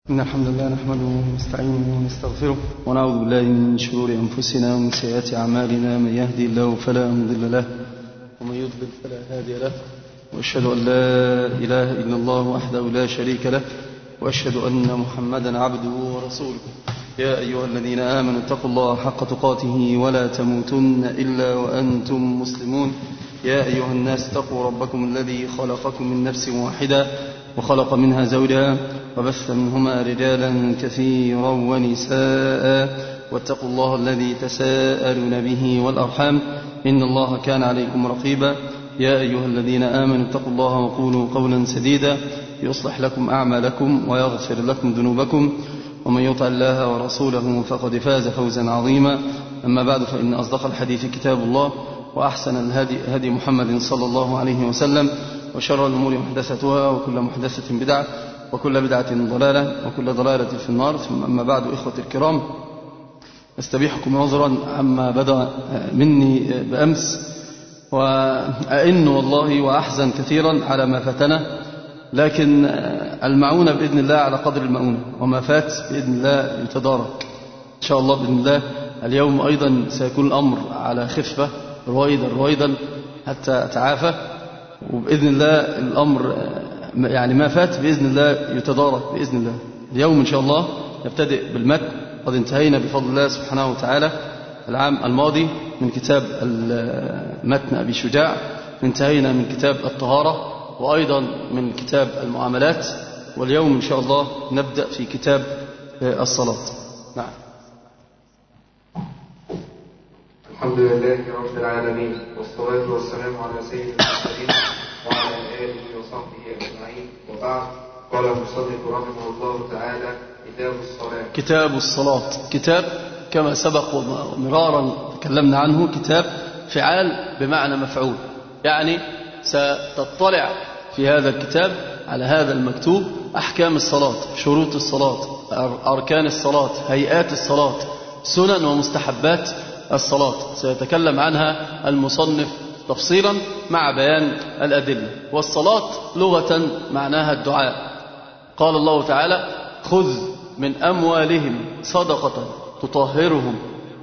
إن الحمد لله نحمده ونستعينه ونستغفره ونعوذ بالله من شرور أنفسنا ومن سيئات أعمالنا. من يهدي الله فلا مضل له ومن يضلل فلا هادي له، وأشهد أن لا إله إلا الله وحده لا شريك له، وأشهد أن محمدا عبده ورسوله. يا أيها الذين آمنوا اتقوا الله حق تقاته ولا تموتن إلا وأنتم مسلمون. يا أيها الناس اتقوا ربكم الذي خلقكم من نفس واحدة وخلق منها زوجها وبث منهما رجالا كثيرا ونساء، واتقوا الله الذي تساءلون به والأرحام إن الله كان عليكم رقيبا. يا أيها الذين آمنوا اتقوا الله وقولوا قولا سديدا يصلح لكم أعمالكم ويغفر لكم ذنوبكم، ومن يطع الله ورسوله فقد فاز فوزا عظيما. أما بعد، فإن أصدق الحديث كتاب الله، وأحسن الهدي هدي محمد صلى الله عليه وسلم، وشر الأمور محدثتها، وكل محدثة بدعة، وكل بدعة ضلالة، وكل ضلالة في النار. ثم أما بعد، إخوتي الكرام، أستبيحكم عذرا عما بدأ مني بأمس، وأئن والله وأحزن كثيرا على ما فاتنا، لكن المعونة بإذن الله على قدر المعونة، وما فات بإذن الله يتدارك إن شاء الله. بإذن الله اليوم أيضا سيكون الأمر على خفة رويدا حتى أتعافى، وبإذن الله الأمر يعني ما فات بإذن الله يتدارك بإذن الله. اليوم إن شاء الله نبتدئ بالمتن. قد انتهينا بفضل الله سبحانه وتعالى العام الماضي من كتاب متن أبي شجاع، انتهينا من كتاب الطهارة، وأيضا من كتاب المعاملات، واليوم إن شاء الله نبدأ في كتاب الصلاة. نعم. الحمد لله رب العالمين، والصلاة والسلام على سيد المرسلين وعلى آله وصحبه أجمعين، وبعد. قال المصنف رحمه الله تعالى: كتاب الصلاة. كتاب كما سبق ومرارا تكلمنا عنه، كتاب فعال بمعنى مفعول، يعني ستطلع في هذا الكتاب على هذا المكتوب أحكام الصلاة، شروط الصلاة، أركان الصلاة، هيئات الصلاة، سنن ومستحبات الصلاة، سيتكلم عنها المصنف تفصيلا مع بيان الأدلة. والصلاة لغة معناها الدعاء. قال الله تعالى: خذ من أموالهم صدقة تطهرهم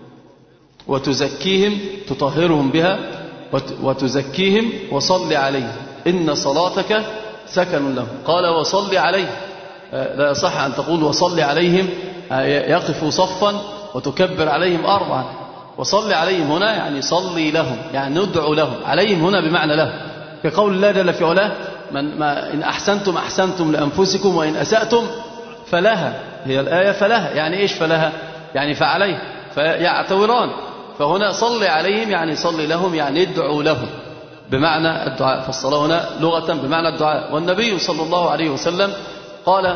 بها وتزكيهم وصل عليهم إن صلاتك سكن لهم. قال وصل عليهم، لا يصح أن تقول وصل عليهم يقفوا صفا وتكبر عليهم أربعا. وصل عليهم هنا يعني صلي لهم، يعني ندعو لهم. عليهم هنا بمعنى لهم، كقول الله جل في علاه: إن أحسنتم أحسنتم لأنفسكم وإن أسأتم فلها. هي الآية فلها، يعني إيش فلها؟ يعني فعليه، فيعتوران. فهنا صلي عليهم يعني صلي لهم، يعني ادعوا لهم بمعنى الدعاء. فالصلاة هنا لغة بمعنى الدعاء. والنبي صلى الله عليه وسلم قال: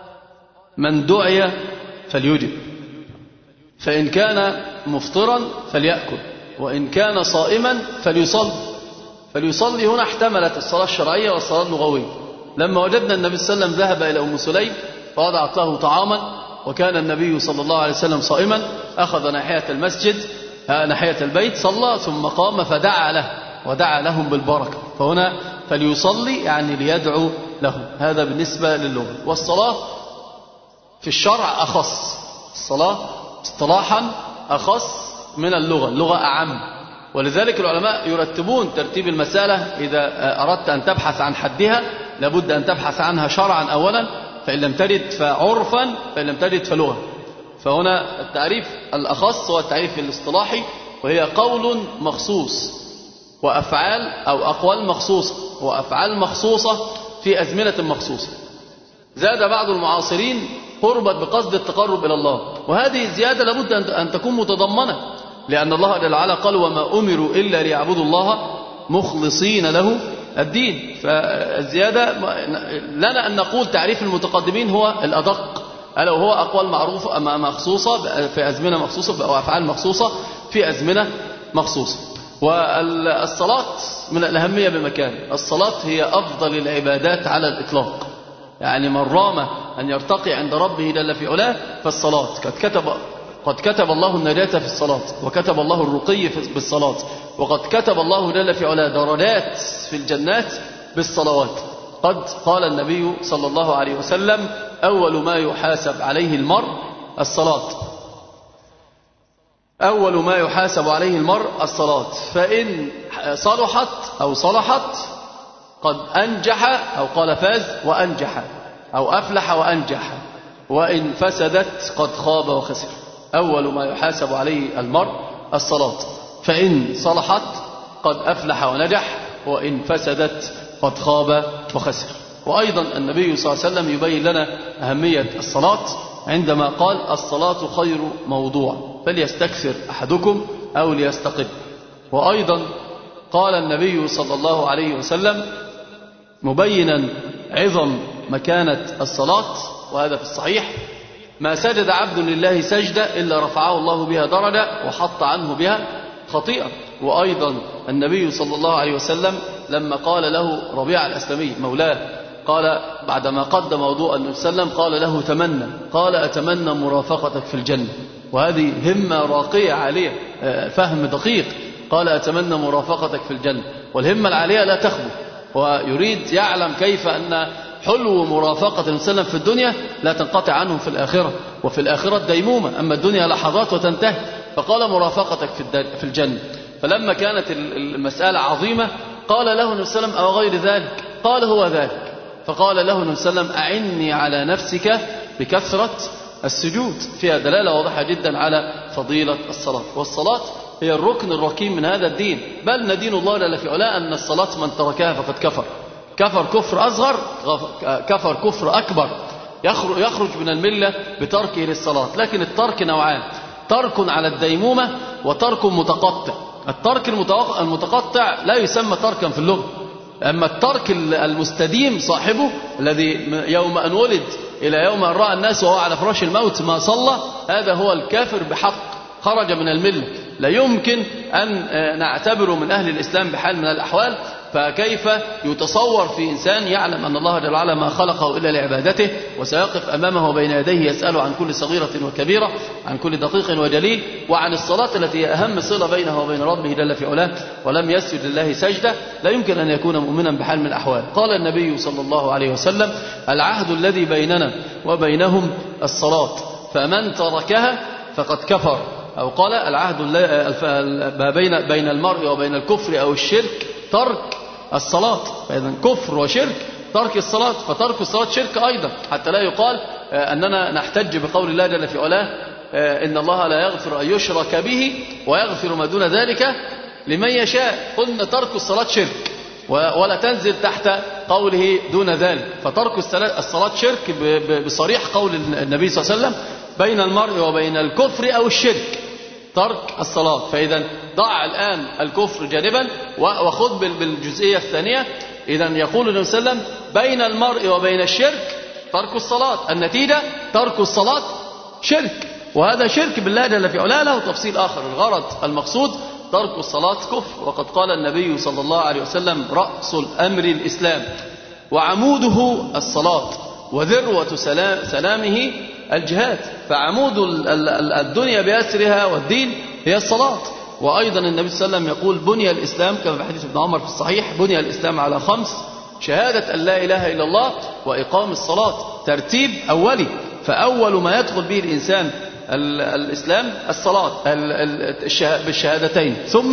من دعي فليجب، فإن كان مفطرا فليأكل، وإن كان صائما فليصلي. هنا احتملت الصلاة الشرعية والصلاة اللغوية. لما وجدنا النبي صلى الله عليه وسلم ذهب إلى أم سليم فوضعت له طعاما، وكان النبي صلى الله عليه وسلم صائما، أخذ ناحية المسجد ناحية البيت، صلى ثم قام فدعا له ودعا لهم بالبركة. فهنا فليصلي يعني ليدعو لهم. هذا بالنسبة للغة. والصلاة في الشرع أخص، الصلاة اصطلاحا أخص من اللغة، اللغة أعم. ولذلك العلماء يرتبون ترتيب المسألة. إذا أردت أن تبحث عن حدها لابد أن تبحث عنها شرعا أولا، فإن لم تجد فعرفا، فإن لم تجد فلغة. فهنا التعريف الأخص هو التعريف الاصطلاحي، وهي قول مخصوص وأفعال أو أقوال مخصوصة وأفعال مخصوصة في أزمنة مخصوصة. زاد بعض المعاصرين قربت بقصد التقرب إلى الله، وهذه الزيادة لابد أن تكون متضمنة، لأن الله جل وعلا قال: وما أمروا إلا ليعبدوا الله مخلصين له الدين. فالزيادة لنا أن نقول تعريف المتقدمين هو الأدق، ألا وهو أقوال معروفة مخصوصة في أزمنة مخصوصة أو أفعال مخصوصة في أزمنة مخصوصة. والصلاة من الأهمية بمكان. الصلاة هي أفضل العبادات على الإطلاق، يعني من رام أن يرتقي عند ربه جل في علاه فالصلاة. قد كتب الله النجاة في الصلاة، وكتب الله الرقي بالصلاة، وقد كتب الله جل في علاه درجات في الجنات بالصلوات. قد قال النبي صلى الله عليه وسلم أول ما يحاسب عليه المرء الصلاة، أول ما يحاسب عليه المرء الصلاة، فإن صلحت أو صلحت قد أنجح، أو قال فاز وأنجح، أو أفلح وأنجح، وإن فسدت قد خاب وخسر. أول ما يحاسب عليه المرء الصلاة، فإن صلحت قد أفلح ونجح، وإن فسدت قد خاب وخسر. وأيضا النبي صلى الله عليه وسلم يبين لنا أهمية الصلاة عندما قال الصلاة خير موضوع فليستكثر أحدكم أو ليستقل. وأيضا قال النبي صلى الله عليه وسلم مبينا عظم مكانة الصلاة، وهذا في الصحيح: ما سجد عبد لله سجدة إلا رفعه الله بها درجة وحط عنه بها خطيئة. وأيضا النبي صلى الله عليه وسلم لما قال له ربيعة الأسلمي مولاه، قال بعدما قدم وضوء النبي صلى الله عليه وسلم قال له تمنى، قال أتمنى مرافقتك في الجنة. وهذه همة راقية عالية، فهم دقيق. قال أتمنى مرافقتك في الجنة، والهمة العالية لا تخبو، ويريد يعلم كيف أن حلو مرافقة النبي صلى الله عليه وسلم في الدنيا لا تنقطع عنه في الآخرة، وفي الآخرة ديمومة، أما الدنيا لحظات وتنتهي. فقال مرافقتك في الجنة. فلما كانت المسألة عظيمة قال له النبي صلى الله عليه وسلم أو غير ذلك؟ قال هو ذلك. فقال له النبي صلى الله عليه وسلم أعني على نفسك بكثرة السجود، فيها دلالة واضحة جدا على فضيلة الصلاة. والصلاة هي الركن الركين من هذا الدين، بل ندين الله جل في علاه أن الصلاة من تركها فقد كفر، كفر كفر أصغر، كفر كفر أكبر، يخرج من الملة بتركه للصلاة. لكن الترك نوعان: ترك على الديمومة وترك متقطع. الترك المتقطع لا يسمى تركا في اللغة، أما الترك المستديم صاحبه الذي يوم أن ولد إلى يوم أن رأى الناس وهو على فراش الموت ما صلى، هذا هو الكافر بحق، خرج من الملة، لا يمكن أن نعتبره من أهل الإسلام بحال من الأحوال. فكيف يتصور في إنسان يعلم أن الله جل وعلا ما خلقه إلا لعبادته، وسيقف أمامه بين يديه يسأله عن كل صغيرة وكبيرة، عن كل دقيق وجليل، وعن الصلاة التي هي أهم صلة بينه وبين ربه جل في علاه، ولم يسجد لله سجدة، لا يمكن أن يكون مؤمنا بحال من الأحوال. قال النبي صلى الله عليه وسلم: العهد الذي بيننا وبينهم الصلاة، فمن تركها فقد كفر. أو قال العهد بين المرء وبين الكفر أو الشرك ترك الصلاة. فإذا كفر وشرك ترك الصلاة، فترك الصلاة شرك أيضا، حتى لا يقال أننا نحتج بقول الله جل في علاه: إن الله لا يغفر أن يشرك به ويغفر ما دون ذلك لمن يشاء. قلنا ترك الصلاة شرك، ولا تنزل تحت قوله دون ذلك. فترك الصلاة شرك بصريح قول النبي صلى الله عليه وسلم: بين المرء وبين الكفر أو الشرك ترك الصلاة. فإذا ضع الآن الكفر جانبا وخذ بالجزئية الثانية. إذا يقول النبي صلى الله عليه وسلم: بين المرء وبين الشرك ترك الصلاة، النتيجة ترك الصلاة شرك، وهذا شرك بالله جل في علاه له تفصيل آخر. الغرض المقصود ترك الصلاة كفر. وقد قال النبي صلى الله عليه وسلم: رأس الأمر الإسلام وعموده الصلاة وذروة سلامه الجهاد. فعمود الدنيا بأسرها والدين هي الصلاة. وأيضا النبي صلى الله عليه وسلم يقول: بني الإسلام، كما في حديث ابن عمر في الصحيح: بني الإسلام على 5: شهادة أن لا إله إلا الله وإقام الصلاة. ترتيب أولي، فأول ما يدخل به الإنسان الإسلام الصلاة بالشهادتين، ثم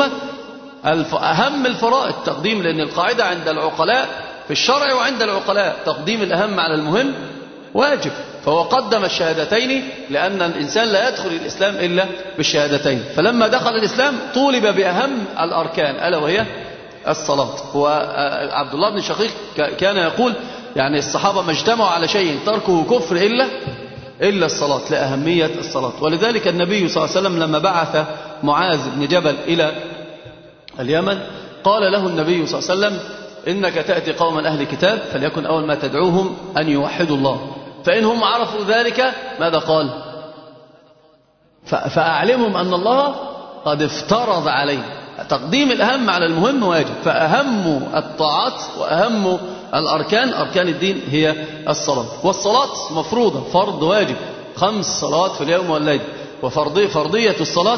أهم الفرائض تقديم، لأن القاعدة عند العقلاء في الشرع وعند العقلاء تقديم الأهم على المهم واجب، فهو قدم الشهادتين لأن الإنسان لا يدخل الإسلام إلا بالشهادتين. فلما دخل الإسلام طولب بأهم الأركان ألا وهي الصلاة. وعبد الله بن شقيق كان يقول: يعني الصحابة ما اجتمعوا على شيء تركه كفر إلا الصلاة، لأهمية الصلاة. ولذلك النبي صلى الله عليه وسلم لما بعث معاذ بن جبل إلى اليمن قال له النبي صلى الله عليه وسلم: إنك تأتي قوما أهل كتاب، فليكن أول ما تدعوهم أن يوحدوا الله، فإنهم عرفوا ذلك ماذا قال؟ فأعلمهم أن الله قد افترض عليه. تقديم الأهم على المهم واجب، فأهم الطاعات وأهم الأركان، أركان الدين، هي الصلاة. والصلاة مفروضة، فرض واجب، 5 صلوات في اليوم والليل. وفرضية الصلاة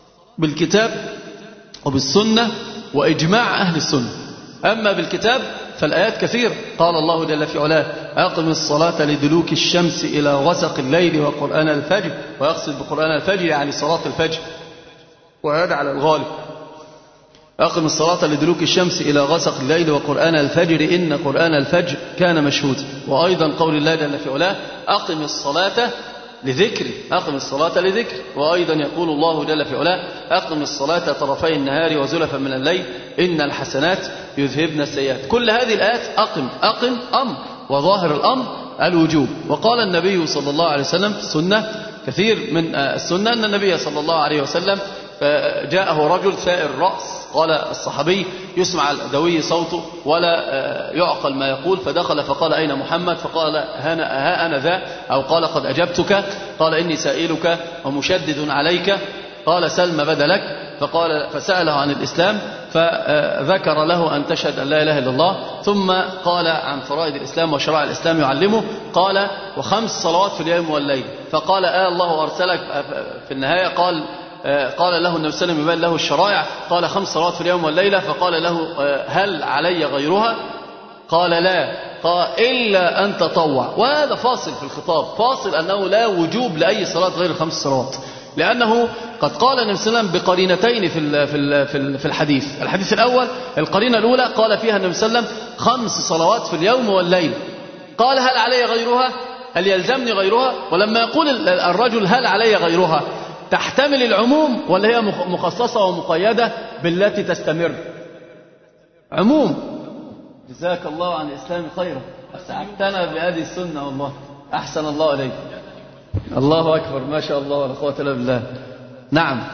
بالكتاب وبالسنة وإجماع أهل السنة. أما بالكتاب فالآيات كثير. قال الله جل في علاه: أقم الصلاة لدلوك الشمس إلى غسق الليل وقرآن الفجر، ويقصد بقرآن الفجر يعني صلاة الفجر، وهذا على الغالب. أقم الصلاة لدلوك الشمس إلى غسق الليل وقرآن الفجر إن قرآن الفجر كان مشهودا. وأيضا قول الله جل في علاه: أقم الصلاة لذكري، أقم الصلاة لذكري. وأيضا يقول الله جل في علاه: أقم الصلاة طرفي النهار وزلفا من الليل إن الحسنات يذهبن السيئات. كل هذه الآيات أقم أمر، وظاهر الأمر الوجوب. وقال النبي صلى الله عليه وسلم في السنة، كثير من السنة أن النبي صلى الله عليه وسلم جاءه رجل ثائر الرأس، قال الصحابي: يسمع الأدوي صوته ولا يعقل ما يقول، فدخل فقال: أين محمد؟ فقال: ها أنا ذا، أو قال: قد أجبتك. قال: إني سائلك ومشدد عليك. قال: سل ما بدا لك. فسأله عن الإسلام، فذكر له أن تشهد أن لا إله إلا الله، ثم قال عن فرائض الإسلام وشرائع الإسلام يعلمه. قال: و5 صلوات في اليوم والليل. فقال: الله أرسلك في النهاية. قال له النبي صلى الله عليه وسلم يبين له الشرائع، قال: 5 صلوات في اليوم والليلة. فقال له: هل علي غيرها؟ قال: لا. قال: إلا أن تطوع. وهذا فاصل في الخطاب، فاصل أنه لا وجوب لأي صلاة غير 5 صلوات، لأنه قد قال النبي صلى الله عليه وسلم بقرينتين في الحديث الأول. القرينة الأولى قال فيها النبي صلى الله عليه وسلم 5 صلوات في اليوم والليل. قال: هل علي غيرها؟ هل يلزمني غيرها؟ ولما يقول الرجل: هل علي غيرها؟ تحتمل العموم ولا هي مخصصة ومقيدة بالتي تستمر؟ عموم. جزاك الله عن الإسلام خيرا، أسعدتنا بهذه السنة والله، أحسن الله إليك. الله أكبر، ما شاء الله ولا قوة إلا بالله. نعم،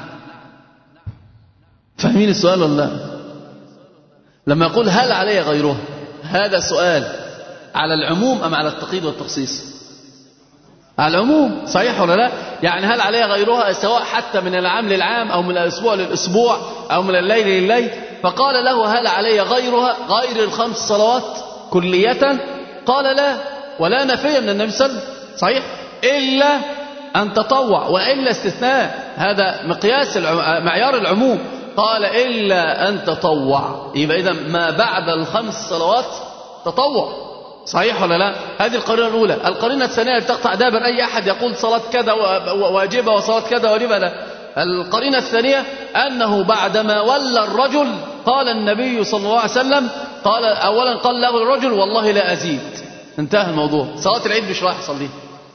فاهمين السؤال ولا لا؟ لما يقول: هل علي غيرها؟ هذا سؤال على العموم أم على التقييد والتخصيص؟ على العموم، صحيح ولا لا؟ يعني هل عليها غيرها، سواء حتى من العام للعام أو من الأسبوع للأسبوع أو من الليل لليل. فقال له: هل علي غيرها، غير ال5 صلوات كلية؟ قال: لا، ولا نفي من النبي صلى الله عليه وسلم، صحيح، إلا أن تطوع، وإلا استثناء، هذا مقياس معيار العموم. قال: إلا أن تطوع، يبقى إذا ما بعد ال5 صلوات تطوع، صحيح ولا لا؟ هذه القرينة الأولى. القرينة الثانية تقطع دابر أي أحد يقول صلاة كذا واجبة وصلاة كذا واجبة، لا. القرينة الثانية أنه بعدما ولى الرجل قال النبي صلى الله عليه وسلم، أولا قال له الرجل: والله لا أزيد. انتهى الموضوع. صلاة العيد مش رايح يصليها.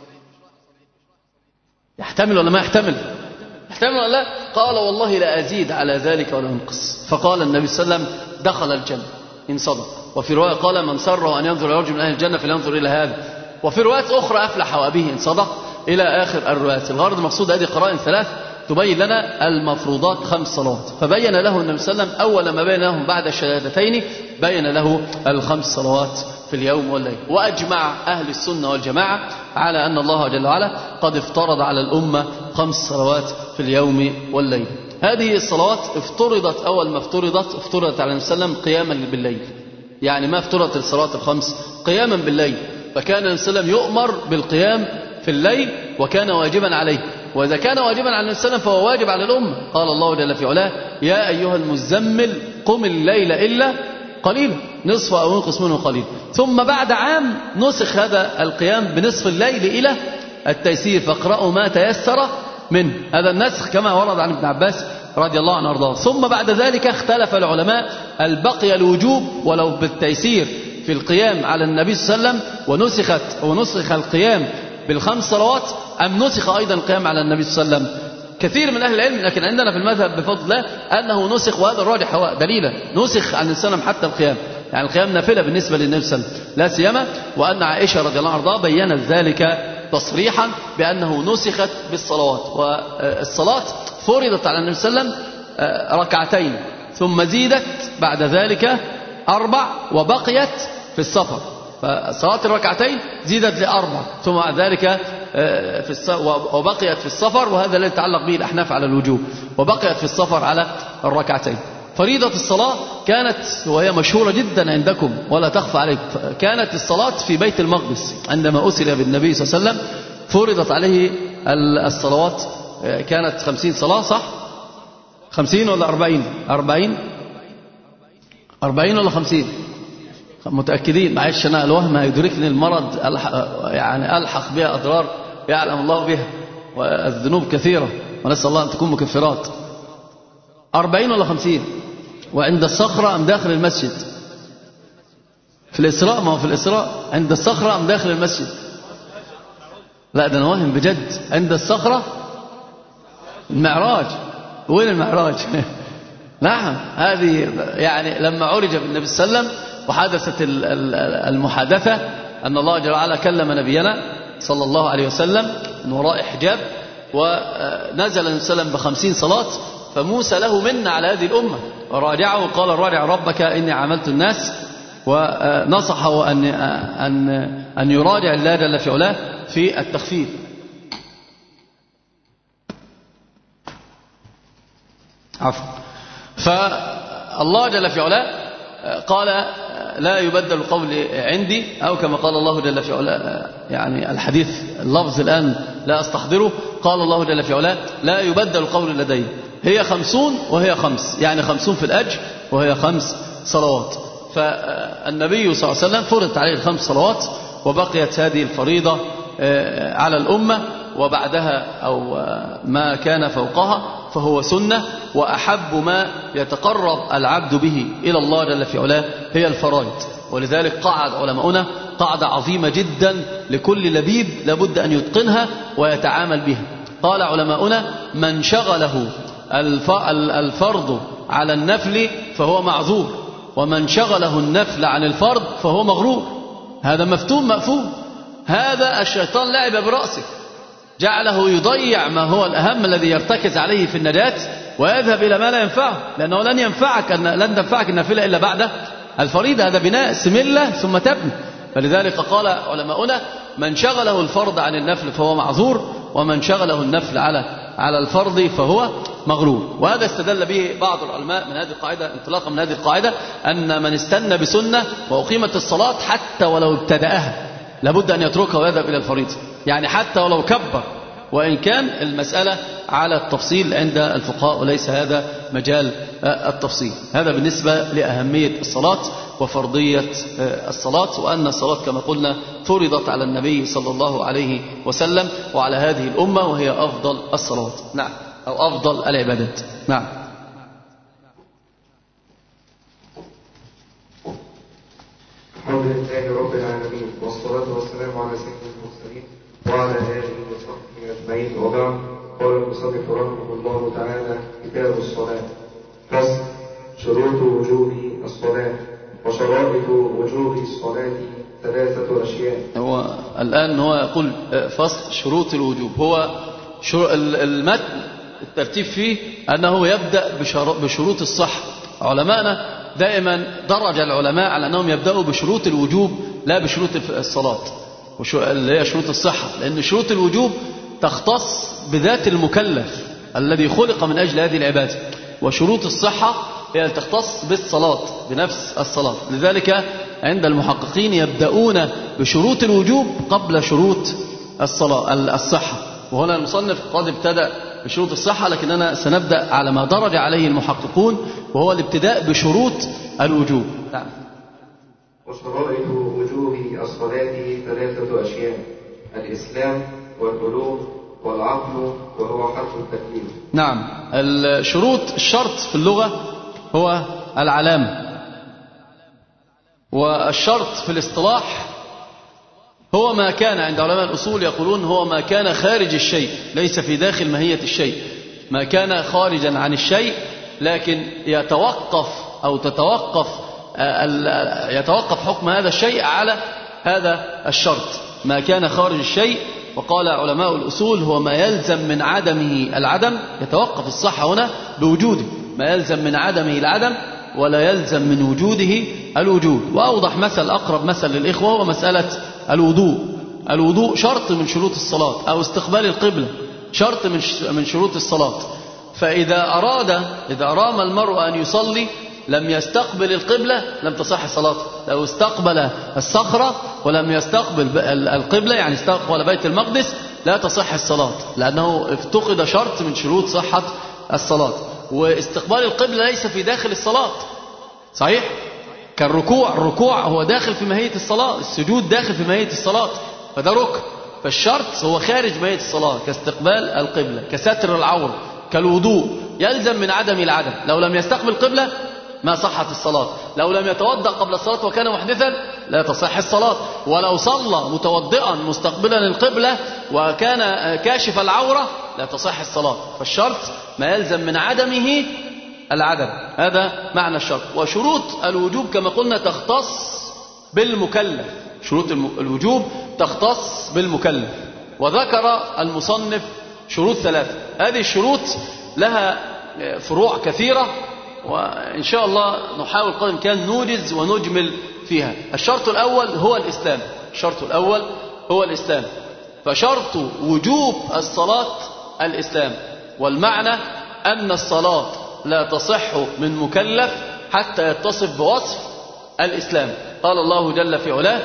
يحتمل ولا ما يحتمل؟ يحتمل ولا لا؟ قال: والله لا أزيد على ذلك ولا أنقص. فقال النبي صلى الله عليه وسلم: دخل الجنة إن صدق. وفي رواية قال: من سره أن ينظر إلى رجل من أهل الجنة فلينظر إلى هذا. وفي روايات أخرى: أفلح وأبيه إن صدق، إلى آخر الروايات. الغرض المقصود هذه قرائن 3 تبين لنا المفروضات 5 صلوات. فبين له النبي صلى الله عليه وسلم أول ما بين لهم بعد الشهادتين، بين له ال5 صلوات في اليوم والليل. وأجمع أهل السنة والجماعة على أن الله جل وعلا قد افترض على الأمة 5 صلوات في اليوم والليل. هذه الصلوات افترضت، أول ما افترضت على النبي صلى الله عليه وسلم قياما بالليل، يعني ما افترضت الصلاة ال5 قياما بالليل. فكان النبي صلى الله عليه وسلم يؤمر بالقيام في الليل، وكان واجبا عليه. وإذا كان واجبا على النبي صلى الله عليه وسلم فهو واجب على الأمة. قال الله جل في علاه: يا أيها المزمل قم الليل إلا قليلا، نصف أو انقص منه قليلا. ثم بعد عام نسخ هذا القيام بنصف الليل إلى التيسير، فاقرأوا ما تيسر منه. هذا النسخ كما ورد عن ابن عباس رضي الله عنه وارضاه. ثم بعد ذلك اختلف العلماء: بقي الوجوب ولو بالتيسير في القيام على النبي صلى الله عليه وسلم ونسخ القيام ب5 صلوات، أم نسخ أيضا القيام على النبي صلى الله عليه وسلم؟ كثير من أهل العلم، لكن عندنا في المذهب بفضل الله أنه نسخ، وهذا الراجح هو دليلا، نسخ عن النبي صلى الله عليه وسلم حتى القيام، يعني القيام نافلة بالنسبة للنبي صلى الله عليه وسلم، لا سيما وأن عائشة رضي الله عنها بيّنت ذلك تصريحا بأنه نسخت بالصلوات. والصلاة فرضت على النبي صلى الله عليه وسلم 2 ثم زيدت بعد ذلك 4 وبقيت في السفر. فصلاة 2 زيدت ل4 ثم بعد ذلك وبقيت في السفر، وهذا الذي يتعلق به الأحناف على الوجوب، وبقيت في السفر على 2. فريضة الصلاة كانت، وهي مشهورة جدا عندكم ولا تخفى عليكم، كانت الصلاة في بيت المقدس عندما أسر بالنبي صلى الله عليه وسلم، فرضت عليه الصلوات، كانت 50 صلاة، صح؟ 50 ولا 40 ولا 50؟ متأكدين؟ معلش أنا الوهم هيدركني المرض يعني ألحق بها أضرار يعلم الله بها، والذنوب كثيرة ونسأل الله أن تكون مكفرات. 40 ولا 50؟ وعند الصخرة أم داخل المسجد؟ في الإسراء، ما هو في الإسراء عند الصخرة أم داخل المسجد؟ لا ده أنا واهم بجد. عند الصخرة المعراج. وين المعراج؟ نعم، هذه يعني لما عرج بالنبي صلى الله عليه وسلم وحدثت المحادثة أن الله جل وعلا كلم نبينا صلى الله عليه وسلم من وراء حجاب، ونزل النبي صلى الله عليه وسلم ب50 صلاة، فموسى له منا على هذه الأمة وراجعه وقال راجع ربك إني عملت الناس، ونصحه أن يراجع الله جل في علاه في التخفيف. عفوا. فالله جل في علاه قال لا يبدل القول عندي، أو كما قال الله جل في علاه، يعني الحديث اللفظ الآن لا أستحضره، قال الله جل في علاه لا يبدل القول لدي، هي 50 وهي 5، يعني 50 في الأجر وهي 5 صلوات. فالنبي صلى الله عليه وسلم فرضت عليه 5 صلوات، وبقيت هذه الفريضة على الأمة، وبعدها أو ما كان فوقها فهو سنة، وأحب ما يتقرب العبد به إلى الله جل في علاه هي الفرائض. ولذلك قعد علماؤنا قاعدة عظيمة جدا لكل لبيب لابد أن يتقنها ويتعامل بها. قال علماؤنا من شغله الفرض على النفل فهو معذور، ومن شغله النفل عن الفرض فهو مغرور. هذا مفتون مأفوم، هذا الشيطان لعب برأسه، جعله يضيع ما هو الأهم الذي يرتكز عليه في النجاة، ويذهب إلى ما لا ينفعه، لأنه لن تنفعك النافلة إلا بعد الفريضة. هذا بناء سملة ثم تبني. فلذلك قال علماؤنا من شغله الفرض عن النفل فهو معذور، ومن شغله النفل على الفرض فهو مغرور. وهذا استدل به بعض العلماء من هذه القاعدة، انطلاقا من هذه القاعدة، أن من استنى بسنة وأقيمت الصلاة حتى ولو ابتدأها لابد أن يتركها ويذهب إلى الفريضة، يعني حتى ولو كبر، وإن كان المسألة على التفصيل عند الفقهاء وليس هذا مجال التفصيل. هذا بالنسبة لأهمية الصلاة وفرضية الصلاة، وأن الصلاة كما قلنا فرضت على النبي صلى الله عليه وسلم وعلى هذه الأمة، وهي أفضل الصلوات، نعم، أو أفضل العبادات، نعم. الحمد لله رب العالمين، والصلاة والسلام على سيد المرسلين وعلى آله وصحبه أجمعين، وبعد. قال المصنف رحمه الله تعالى: كتاب الصلاة. فصل: شروط وجوب الصلاة. وشرائط وجوب الصلاة 3 أشياء. هو الآن هو يقول فصل شروط الوجوب. هو المتن الترتيب فيه أنه يبدأ بشروط الصحة. علماءنا دائما درج العلماء على أنهم يبدأوا بشروط الوجوب لا بشروط الصلاة اللي هي شروط الصحة، لأن شروط الوجوب تختص بذات المكلف الذي خلق من أجل هذه العبادة، وشروط الصحة هي تختص بالصلاة بنفس الصلاة. لذلك عند المحققين يبدأون بشروط الوجوب قبل شروط الصحة. وهنا المصنف قد ابتدأ بشروط الصحة، لكننا سنبدأ على ما درج عليه المحققون، وهو الابتداء بشروط الوجوب. نعم. وشرائط وجوب الصلاة 3 أشياء: الإسلام والبلوغ والعقل وهو حد التكليف. نعم. الشرط في اللغة هو العلامة، والشرط في الاصطلاح هو ما كان عند علماء الأصول يقولون هو ما كان خارج الشيء ليس في داخل ماهية الشيء، ما كان خارجا عن الشيء لكن يتوقف حكم هذا الشيء على هذا الشرط. ما كان خارج الشيء، وقال علماء الأصول هو ما يلزم من عدمه العدم، يتوقف الصحة هنا بوجوده، ما يلزم من عدمه العدم ولا يلزم من وجوده الوجود. وأوضح مثل، أقرب مثل للإخوة، هو مسألة الوضوء شرط من شروط الصلاة، أو استقبال القبلة شرط من شروط الصلاة. فإذا أرام المرء أن يصلي لم يستقبل القبلة لم تصح الصلاة. لو استقبل الصخرة ولم يستقبل القبلة، يعني استقبل بيت المقدس، لا تصح الصلاة، لأنه افتقد شرط من شروط صحة الصلاة. واستقبال القبلة ليس في داخل الصلاة، صحيح؟ كالركوع. الركوع هو داخل في ماهية الصلاة، السجود داخل في ماهية الصلاة، فده ركن. فالشرط هو خارج ماهية الصلاة، كاستقبال القبلة، كستر العورة، كالوضوء، يلزم من عدم العدم. لو لم يستقبل قبلة ما صحت الصلاة، لو لم يتوضأ قبل الصلاة وكان محدثا لا تصح الصلاة، ولو صلى متوضئا مستقبلا القبلة وكان كاشف العورة لا تصح الصلاة. فالشرط ما يلزم من عدمه العدم، هذا معنى الشرط. وشروط الوجوب كما قلنا تختص بالمكلف، شروط الوجوب تختص بالمكلف. وذكر المصنف شروط ثلاثة، هذه الشروط لها فروع كثيرة، وإن شاء الله نحاول قدر الإمكان نوجز ونجمل فيها. الشرط الأول هو الإسلام، الشرط الأول هو الإسلام. فشرط وجوب الصلاة الإسلام، والمعنى أن الصلاة لا تصح من مكلف حتى يتصف بوصف الإسلام. قال الله جل في علاه: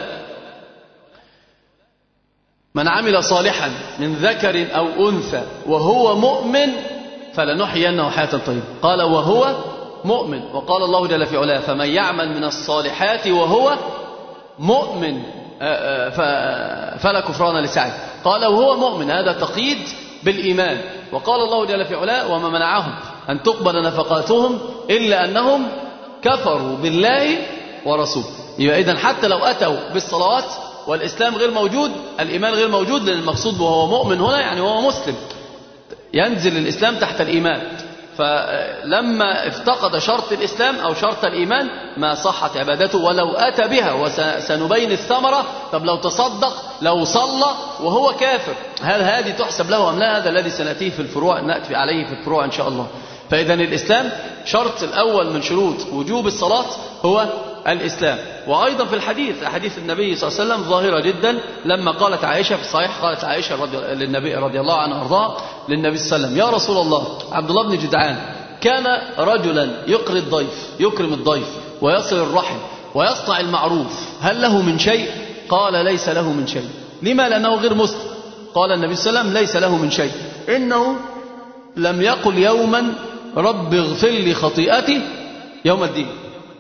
من عمل صالحا من ذكر أو أنثى وهو مؤمن فلنحيينه حياة طيبة. قال وهو مؤمن. وقال الله جل في علاه: فمن يعمل من الصالحات وهو مؤمن فلا كفران لسعيه. قال وهو مؤمن، هذا تقييد بالإيمان. وقال الله جل في علاه: وما منعهم أن تقبل نفقاتهم إلا أنهم كفروا بالله ورسوله. يبقى إذن حتى لو أتوا بالصلوات والإسلام غير موجود، الإيمان غير موجود، لأن المقصود وهو مؤمن هنا يعني وهو مسلم، ينزل الإسلام تحت الإيمان. فلما افتقد شرط الإسلام أو شرط الإيمان ما صحت عبادته ولو أتى بها، وسنبين الثمرة. طب لو تصدق، لو صلى وهو كافر، هل هذه تحسب له أم لا؟ هذا الذي سنأتيه في الفروع، نأتي عليه في الفروع إن شاء الله. فإذا الإسلام شرط الأول من شروط وجوب الصلاة هو الإسلام. وأيضا في الحديث، أحاديث النبي صلى الله عليه وسلم ظاهرة جدا، لما قالت عائشة في الصحيح، قالت عائشة للنبي رضي الله عنها وارضاها للنبي صلى الله عليه وسلم: يا رسول الله، عبد الله بن جدعان كان رجلا يقري الضيف، يكرم الضيف ويصل الرحم ويصنع المعروف، هل له من شيء؟ قال ليس له من شيء. لما؟ لأنه غير مسلم. قال النبي صلى الله عليه وسلم: ليس له من شيء، إنه لم يقل يوما رب اغفر لي خطيئتي يوم الدين.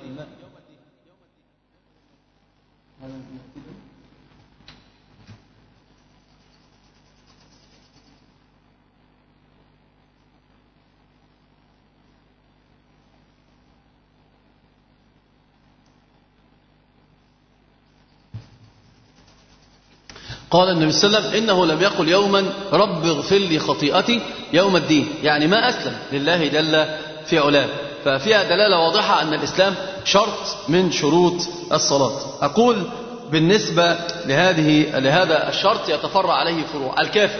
قال النبي صلى الله عليه وسلم: إنه لم يقل يوما رب اغفر لي خطيئتي يوم الدين، يعني ما أسلم لله جل في علاه. ففيها دلالة واضحة أن الإسلام شرط من شروط الصلاة. أقول بالنسبة لهذا الشرط يتفرع عليه فروع.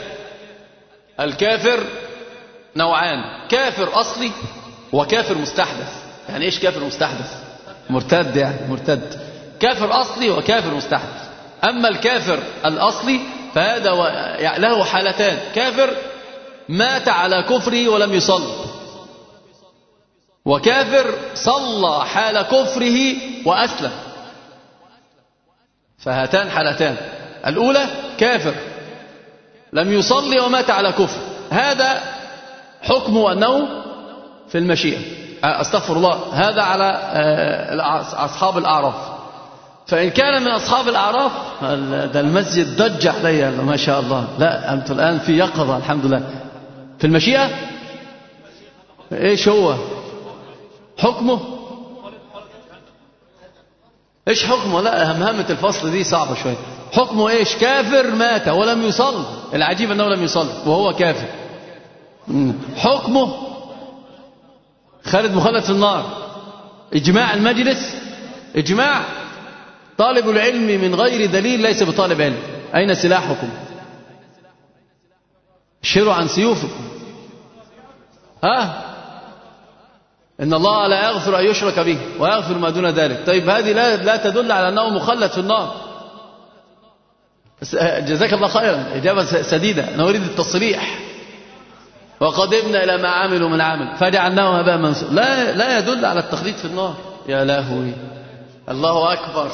الكافر نوعان: كافر أصلي وكافر مستحدث. يعني إيش كافر مستحدث؟ مرتد، يعني مرتد. كافر أصلي وكافر مستحدث. أما الكافر الأصلي فهذا له حالتان: كافر مات على كفره ولم يصلي، وكافر صلى حال كفره وأسلم. فهاتان حالتان: الأولى كافر لم يصلي ومات على كفر، هذا حكمه أنه في المشيئة، أستغفر الله، هذا على أصحاب الأعراف. فإن كان من أصحاب الأعراف، ده المسجد ضج علي ما شاء الله، لا أنتم الآن في يقظة الحمد لله. في المشيئة إيش هو حكمه؟ إيش حكمه؟ لا، همهمة الفصل دي صعبة شوية. حكمه إيش؟ كافر مات ولم يصل، العجيب أنه لم يصل وهو كافر. حكمه خالد مخلد في النار. إجماع المجلس، إجماع. طالب العلم من غير دليل ليس بطالب علم. أين سلاحكم؟ شيروا عن سيوفكم. إن الله لا يغفر أن يشرك به ويغفر ما دون ذلك. طيب هذه لا تدل على أنه مخلد في النار. جزاك الله خيرا، إجابة سديدة. أنا أريد التصريح. وقدمنا إلى ما عملوا من عمل فجعلناه هباء منثورا. لا يدل على التخليد في النار. يا لهوي، الله أكبر.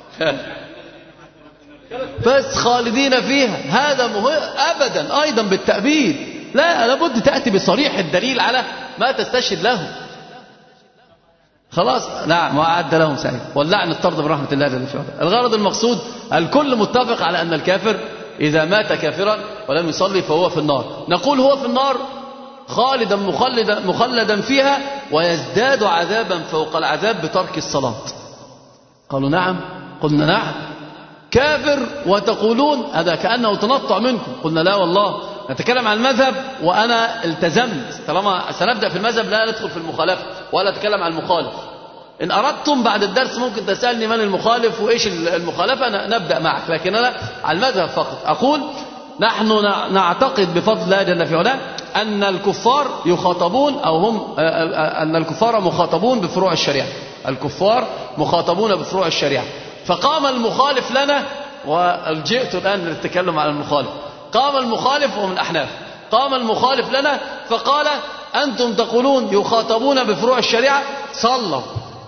بس خالدين فيها، هذا مهم أبدا. أيضا بالتأبيد، لا، لابد تأتي بصريح الدليل على ما تستشهد له. خلاص نعم وأعد لهم سعير واللعن الطرد برحمة الله جل في علاه. الغرض المقصود الكل متفق على أن الكافر إذا مات كافرا ولم يصلي فهو في النار. نقول هو في النار خالدا مخلدا فيها ويزداد عذابا فوق العذاب بترك الصلاة. قالوا نعم. قلنا نعم. كافر وتقولون هذا كأنه تنطع منكم. قلنا لا والله نتكلم عن المذهب وأنا التزمت طالما سنبدأ في المذهب لا ندخل في المخالفة ولا نتكلم عن المخالف. إن أردتم بعد الدرس ممكن تسألني من المخالف وإيش المخالفة نبدأ معك، لكن أنا على المذهب فقط أقول نحن نعتقد بفضل الله جل في علاه أن الكفار يخاطبون أو هم أن الكفار مخاطبون بفروع الشريعة. الكفار مخاطبون بفروع الشريعة. فقام المخالف لنا وجئت الآن للتكلم عن المخالف. قام المخالف ومن أحناف قام المخالف لنا فقال أنتم تقولون يخاطبون بفروع الشريعة صلوا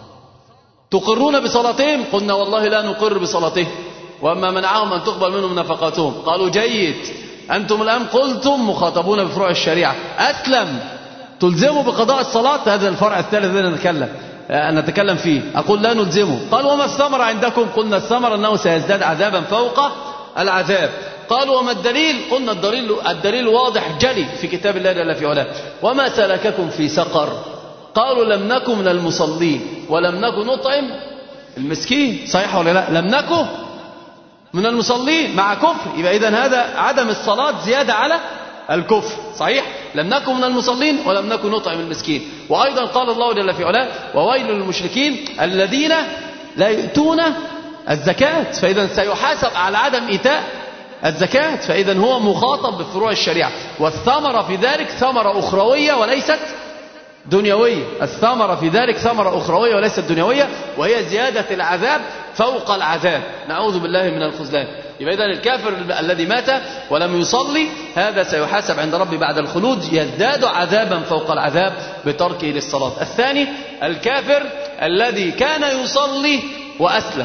تقرون بصلاتهم. قلنا والله لا نقر بصلاتهم وأما منعهم أن تقبل منهم نفقاتهم. قالوا جيد أنتم الآن قلتم مخاطبون بفروع الشريعة أسلم تلزموا بقضاء الصلاة. هذا الفرع الثالث الذي نتكلم فيه. أقول لا نلزمه. قالوا وما الثمر عندكم؟ قلنا الثمر أنه سيزداد عذابا فوق العذاب. قالوا وما الدليل؟ قلنا الدليل واضح جلي في كتاب الله جل في علاه. وما سلككم في سقر؟ قالوا لم نكن من المصلين ولم نكن نطعم المسكين. صحيح ولا لا؟ لم نكن من المصلين مع كفر، يبقى إذن هذا عدم الصلاة زيادة على الكفر. صحيح لم نكن من المصلين ولم نكن نطعم المسكين. وأيضا قال الله جل في علاه وويل للمشركين الذين لا يؤتون الزكاة. فإذا سيحاسب على عدم إيتاء الزكاة. فإذا هو مخاطب بفروع الشريعة. والثمرة في ذلك ثمرة أخروية وليست دنيوية. الثمرة في ذلك ثمرة أخروية وليست دنيوية وهي زيادة العذاب فوق العذاب. نعوذ بالله من الخذلان. يبقى إذن الكافر الذي مات ولم يصلي هذا سيحاسب عند ربي بعد الخلود يزداد عذابا فوق العذاب بتركه للصلاة. الثاني الكافر الذي كان يصلي وأسلم.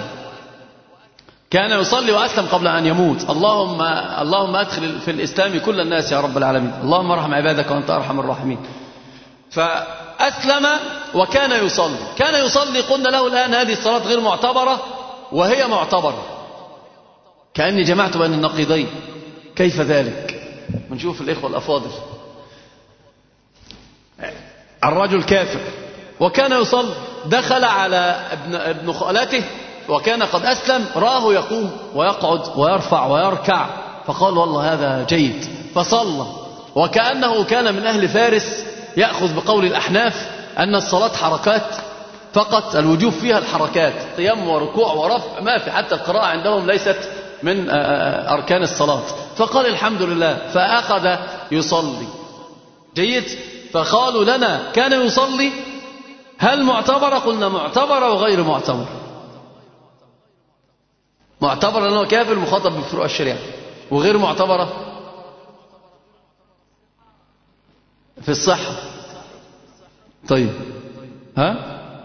كان يصلي وأسلم قبل أن يموت. اللهم أدخل في الإسلام كل الناس يا رب العالمين. اللهم ارحم عبادك وأنت أرحم الراحمين. فأسلم وكان يصلي. كان يصلي قلنا له الآن هذه الصلاة غير معتبرة وهي معتبرة. كأني جمعت بين النقيضين. كيف ذلك؟ نشوف الإخوة الأفاضل. الرجل كافر وكان يصلي دخل على ابن خالته وكان قد أسلم راه يقوم ويقعد ويرفع ويركع فقال والله هذا جيد فصلى. وكأنه كان من أهل فارس يأخذ بقول الأحناف أن الصلاة حركات فقط الوجوب فيها الحركات قيام وركوع ورفع ما في حتى القراءة عندهم ليست من أركان الصلاة. فقال الحمد لله فأخذ يصلي. جيد. فقالوا لنا كان يصلي هل معتبرة؟ قلنا معتبرة وغير معتبرة. معتبرة لأنه كافر مخاطب بفروع الشريعة وغير معتبرة في الصحة. طيب ها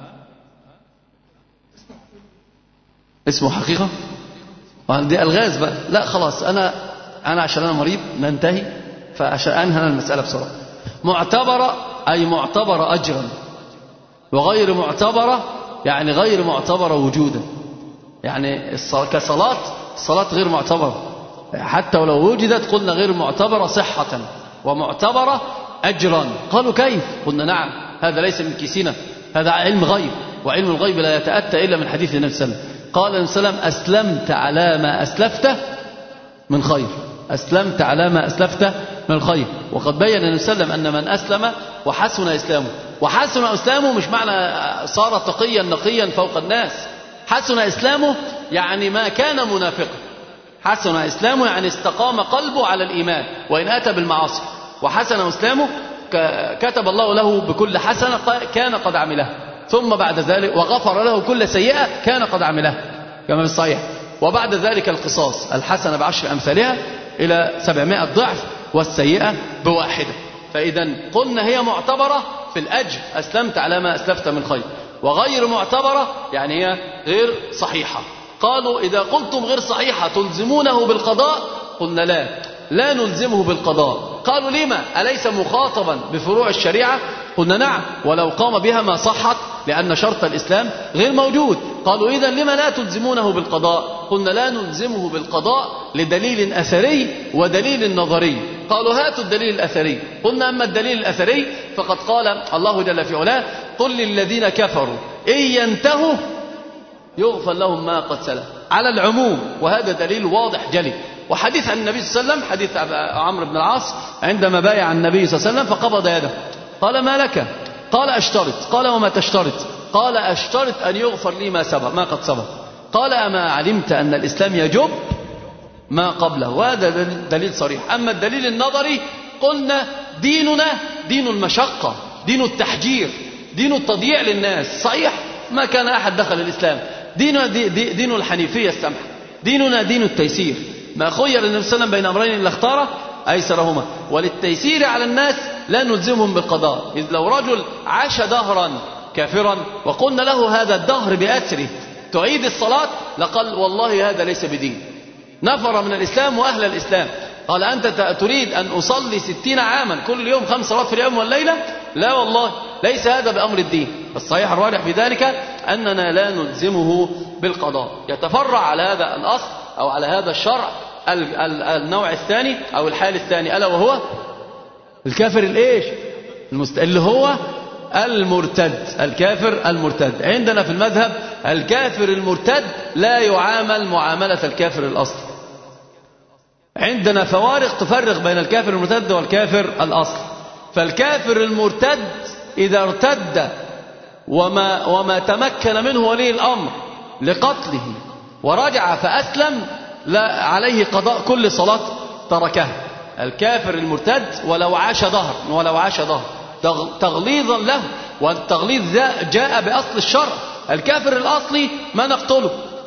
اسمه حقيقة دي الغاز بقى. لا خلاص أنا عشان أنا مريض ننتهي فعشان أنهى المسألة بسرعة. معتبرة أي معتبرة أجرا وغير معتبرة يعني غير معتبرة وجودا. يعني كصلاة الصلاة غير معتبرة حتى ولو وجدت قلنا غير معتبرة صحة ومعتبرة أجرا. قالوا كيف؟ قلنا نعم هذا ليس من كيسنا هذا علم غيب وعلم الغيب لا يتأتى إلا من حديث النبي صلى الله عليه وسلم. قال النبي صلى الله عليه وسلم أسلمت على ما أسلفته من خير. أسلمت على ما أسلفته من خير. وقد بين النبي صلى الله عليه وسلم أن من أسلم وحسن إسلامه. وحسن إسلامه مش معنى صار تقيا نقيا فوق الناس. حسن إسلامه يعني ما كان منافقا. حسن إسلامه يعني استقام قلبه على الإيمان وإن أتى بالمعاصي. وحسن إسلامه كتب الله له بكل حسنة كان قد عملها ثم بعد ذلك وغفر له كل سيئة كان قد عملها كما في الصحيح. وبعد ذلك القصاص الحسنة ب10 أمثالها إلى 700 ضعف والسيئة بواحدة. فإذا قلنا هي معتبرة في الأجر أسلمت على ما أسلفت من خير. وغير معتبرة يعني هي غير صحيحة. قالوا إذا قلتم غير صحيحة تلزمونه بالقضاء؟ قلنا لا نلزمه بالقضاء. قالوا لما؟ أليس مخاطبا بفروع الشريعة؟ قلنا نعم، ولو قام بها ما صحت لأن شرط الإسلام غير موجود. قالوا إذن لما لا تلزمونه بالقضاء؟ قلنا لا نلزمه بالقضاء لدليل أثري ودليل نظري. قالوا هاتوا الدليل الأثري. قلنا أما الدليل الأثري فقد قال الله جل في علاه قل للذين كفروا إن ينتهوا يغفر لهم ما قد سلف، على العموم، وهذا دليل واضح جلي. وحديث عن النبي صلى الله عليه وسلم، حديث عمرو بن العاص عندما بايع النبي صلى الله عليه وسلم فقبض يده، قال ما لك؟ قال أشترط. قال وما تشترط؟ قال أشترط أن يغفر لي ما قد سبق. قال أما علمت أن الإسلام يجب ما قبله؟ وهذا دليل صريح. أما الدليل النظري قلنا ديننا دين المشقة، دين التحجير، دين التضييع للناس. صحيح ما كان أحد دخل الإسلام. ديننا دين الحنيفية السمحة، ديننا دين التيسير. ما خير النبي صلى الله عليه وسلم بين أمرين إلا اختار أيسرهما. وللتيسير على الناس لا نلزمهم بالقضاء. إذ لو رجل عاش دهرا كافرا وقلنا له هذا الدهر بأسره تعيد الصلاة لقال والله هذا ليس بدين، نفر من الإسلام وأهل الإسلام. قال أنت تريد أن أصلي 60 عاما كل يوم 5 صلوات في اليوم والليلة؟ لا والله، ليس هذا بأمر الدين. الصحيح الراجح في ذلك أننا لا نلزمه بالقضاء. يتفرع على هذا الأصل أو على هذا الشرع النوع الثاني أو الحال الثاني، ألا وهو الكافر الإيش؟ اللي هو المرتد، الكافر المرتد. عندنا في المذهب الكافر المرتد لا يعامل معاملة الكافر الأصلي. عندنا فوارق تفرق بين الكافر المرتد والكافر الأصلي. فالكافر المرتد إذا ارتد وما تمكن منه ولي الأمر لقتله ورجع فأسلم لا عليه قضاء كل صلاة تركها. الكافر المرتد ولو عاش دهر تغليظا له، والتغليظ جاء بأصل الشرع. الكافر الأصلي ما نقتله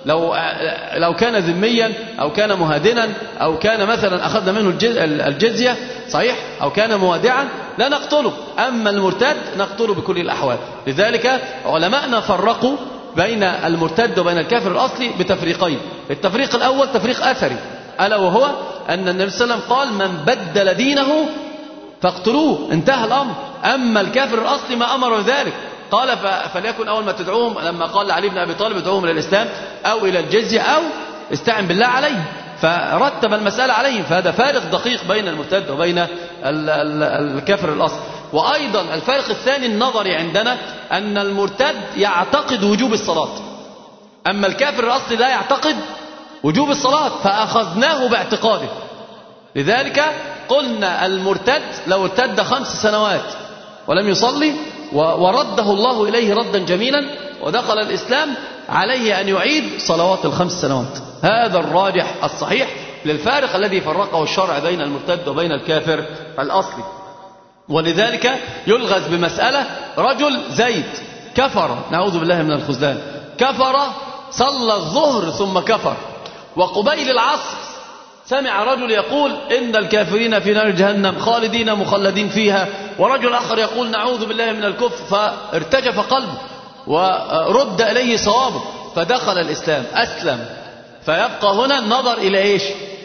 لو كان ذميا أو كان مهادنا أو كان مثلا أخذنا منه الجزية، صحيح، أو كان موادعا، لا نقتله. أما المرتد نقتله بكل الأحوال. لذلك علماءنا فرقوا بين المرتد وبين الكافر الأصلي بتفريقين. التفريق الأول تفريق أثري، ألا وهو أن النبي صلى الله عليه وسلم قال من بدل دينه فاقتلوه، انتهى الأمر. أما الكافر الأصلي ما أمر ذلك، قال فليكن أول ما تدعوهم، لما قال لعلي بن أبي طالب ادعوهم إلى الإسلام أو إلى الجزية أو استعن بالله عليه، فرتب المسألة عليهم. فهذا فارق دقيق بين المرتد وبين الكافر الأصلي. وأيضا الفارق الثاني النظري عندنا أن المرتد يعتقد وجوب الصلاة، أما الكافر الأصلي لا يعتقد وجوب الصلاة، فأخذناه باعتقاده. لذلك قلنا المرتد لو ارتد 5 سنوات ولم يصلي ورده الله إليه ردا جميلا ودخل الإسلام، عليه أن يعيد صلوات ال5 سنوات. هذا الراجح الصحيح للفارق الذي فرقه الشرع بين المرتد وبين الكافر الأصلي. ولذلك يلغز بمسألة رجل زيد كفر، نعوذ بالله من الخذلان، كفر صلى الظهر ثم كفر، وقبيل العصر سمع رجل يقول إن الكافرين في نار جهنم خالدين مخلدين فيها، ورجل آخر يقول نعوذ بالله من الكفر، فارتجف قلبه ورد إليه صوابه فدخل الإسلام أسلم. فيبقى هنا النظر إلى إيش؟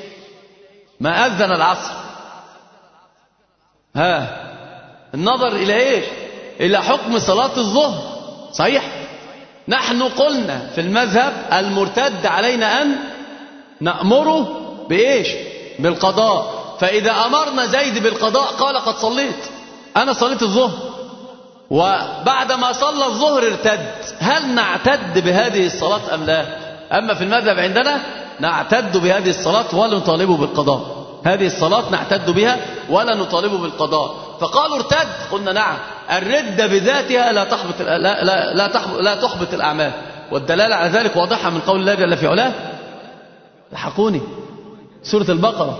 ما أذن العصر، النظر إلى إيش؟ إلى حكم صلاة الظهر. صحيح، نحن قلنا في المذهب المرتد علينا أن نأمره بإيش؟ بالقضاء. فإذا أمرنا زيد بالقضاء قال قد صليت، أنا صليت الظهر، وبعدما صلى الظهر ارتد، هل نعتد بهذه الصلاة أم لا؟ أما في المذهب عندنا نعتد بهذه الصلاة ولا نطالبه بالقضاء. هذه الصلاة نعتد بها ولا نطالبه بالقضاء. فقالوا ارتد، قلنا نعم، الردة بذاتها لا تحبط الأعمال، والدلالة على ذلك واضحة من قول الله جل في علاه، لحقوني، سورة البقرة،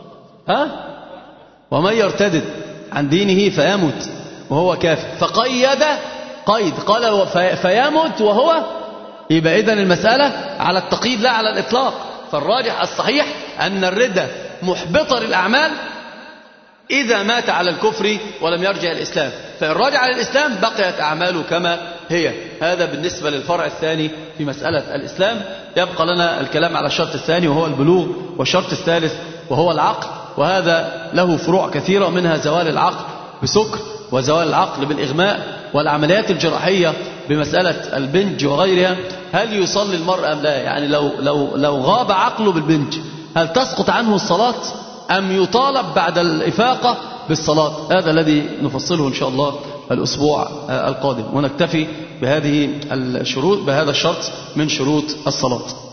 ومن يرتد عن دينه فيمت وهو كافر، فقيد قيد، قال فيمت وهو، يبقى إذن المسألة على التقييد لا على الإطلاق. فالراجح الصحيح أن الردة محبطة للأعمال إذا مات على الكفر ولم يرجع الإسلام، فإن رجع للإسلام بقيت أعماله كما هي. هذا بالنسبة للفرع الثاني في مسألة الإسلام. يبقى لنا الكلام على الشرط الثاني وهو البلوغ، والشرط الثالث وهو العقل، وهذا له فروع كثيرة، منها زوال العقل بسكر، وزوال العقل بالإغماء والعمليات الجراحية بمسألة البنج وغيرها، هل يصلي المرء أم لا؟ يعني لو غاب عقله بالبنج هل تسقط عنه الصلاة أم يطالب بعد الإفاقة بالصلاة؟ هذا الذي نفصله إن شاء الله الأسبوع القادم، ونكتفي بهذه الشروط، بهذا الشرط من شروط الصلاة.